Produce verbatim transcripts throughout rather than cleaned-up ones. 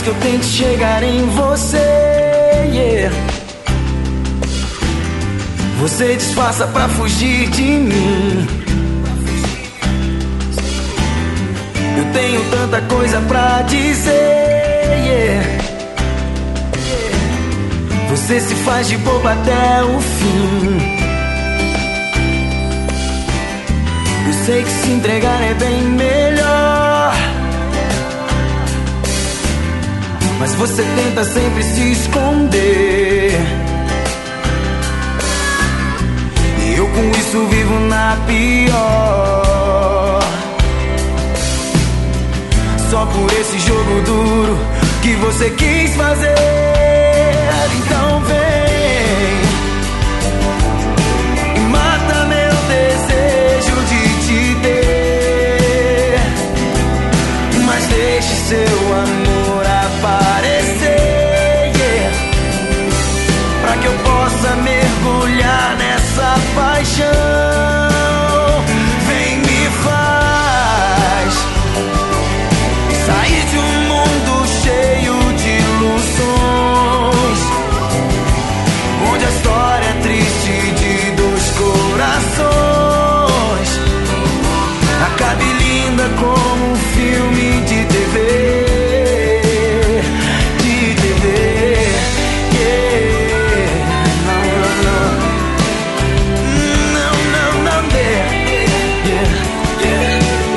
que eu tente chegar em você, yeah, você disfarça pra fugir de mim. Eu tenho tanta coisa pra dizer, yeah, você se faz de bobo até o fim. Eu sei que se entregar é bem melhor, mas você tenta sempre se esconder, e eu com isso vivo na pior. Só por esse jogo duro que você quis fazer. Então vem e mata meu desejo de te ter, mas deixe seu amor aparecer, yeah, pra que eu possa mergulhar nessa paixão. Vem, me faz sair de um mundo cheio de ilusões, onde a história é triste de dois corações acabe linda como um filme de T V, de T V, yeah. Não, não, não, não, não, yeah, yeah, yeah.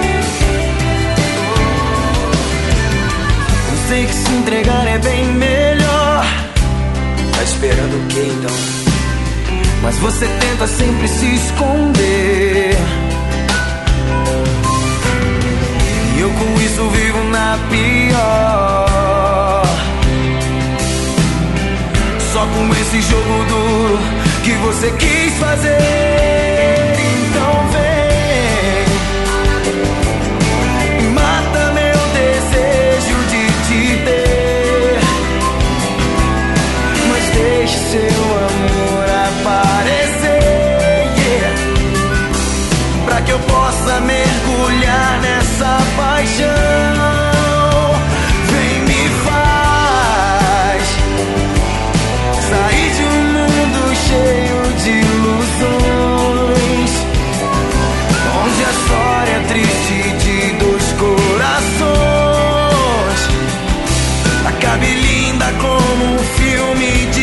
Eu sei que se entregar é bem melhor. Tá esperando o quê então? Mas você tenta sempre se esconder, e eu com isso vivo na pior. Só com esse jogo duro que você quis fazer. Então vem e mata meu desejo de te ter, mas deixe seu amor aparecer, yeah, pra que eu possa mergulhar nessa paixão. Vem, me faz sair de um mundo cheio de ilusões, onde a história é triste de dois corações acabe linda como um filme de